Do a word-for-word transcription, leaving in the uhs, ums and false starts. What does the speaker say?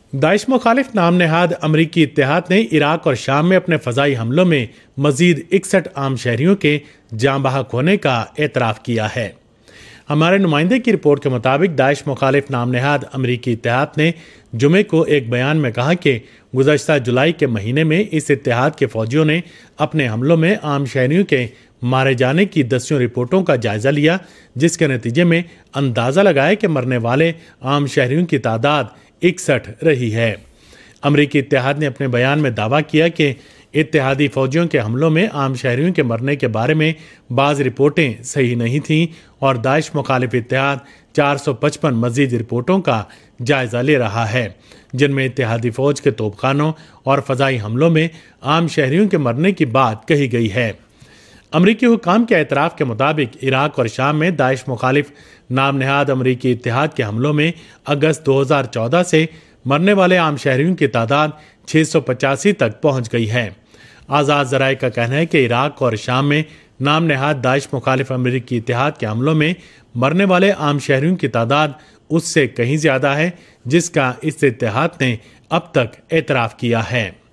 داعش مخالف نام نہاد امریکی اتحاد نے عراق اور شام میں اپنے فضائی حملوں میں مزید اکسٹھ عام شہریوں کے جاں بحق ہونے کا اعتراف کیا ہے۔ ہمارے نمائندے کی رپورٹ کے مطابق داعش مخالف نام نہاد امریکی اتحاد نے جمعے کو ایک بیان میں کہا کہ گزشتہ جولائی کے مہینے میں اس اتحاد کے فوجیوں نے اپنے حملوں میں عام شہریوں کے مارے جانے کی دسیوں رپورٹوں کا جائزہ لیا، جس کے نتیجے میں اندازہ لگایا کہ مرنے والے عام شہریوں کی تعداد اکسٹھ رہی ہے۔ امریکی اتحاد نے اپنے بیان میں دعویٰ کیا کہ اتحادی فوجیوں کے حملوں میں عام شہریوں کے مرنے کے بارے میں بعض رپورٹیں صحیح نہیں تھیں اور داعش مخالف اتحاد چار سو پچپن مزید رپورٹوں کا جائزہ لے رہا ہے، جن میں اتحادی فوج کے توپ خانوں اور فضائی حملوں میں عام شہریوں کے مرنے کی بات کہی گئی ہے۔ امریکی حکام کے اعتراف کے مطابق عراق اور شام میں داعش مخالف نام نہاد امریکی اتحاد کے حملوں میں اگست دو ہزار چودہ سے مرنے والے عام شہریوں کی تعداد چھ سو پچاسی تک پہنچ گئی ہے۔ آزاد ذرائع کا کہنا ہے کہ عراق اور شام میں نام نہاد داعش مخالف امریکی اتحاد کے حملوں میں مرنے والے عام شہریوں کی تعداد اس سے کہیں زیادہ ہے جس کا اس اتحاد نے اب تک اعتراف کیا ہے۔